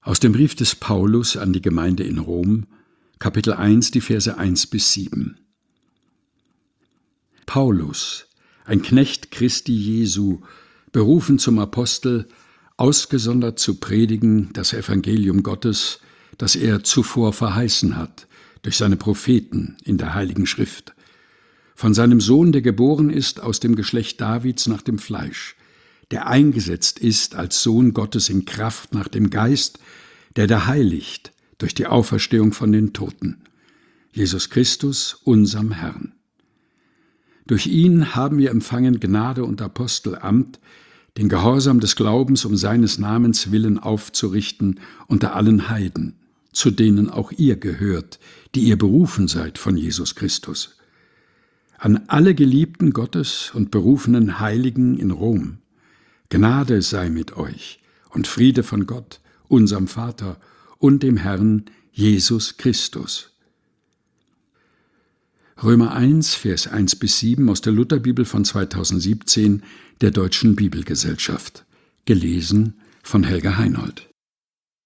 Aus dem Brief des Paulus an die Gemeinde in Rom, Kapitel 1, die Verse 1-7. Paulus, ein Knecht Christi Jesu, berufen zum Apostel, ausgesondert zu predigen das Evangelium Gottes, das er zuvor verheißen hat, durch seine Propheten in der Heiligen Schrift. Von seinem Sohn, der geboren ist aus dem Geschlecht Davids nach dem Fleisch, der eingesetzt ist als Sohn Gottes in Kraft nach dem Geist, der heiligt durch die Auferstehung von den Toten, Jesus Christus, unserem Herrn. Durch ihn haben wir empfangen Gnade und Apostelamt, den Gehorsam des Glaubens um seines Namens willen aufzurichten unter allen Heiden, zu denen auch ihr gehört, die ihr berufen seid von Jesus Christus. An alle Geliebten Gottes und berufenen Heiligen in Rom, Gnade sei mit euch und Friede von Gott, unserem Vater und dem Herrn Jesus Christus. Römer 1, Vers 1-7 aus der Lutherbibel von 2017 der Deutschen Bibelgesellschaft. Gelesen von Helga Heinold.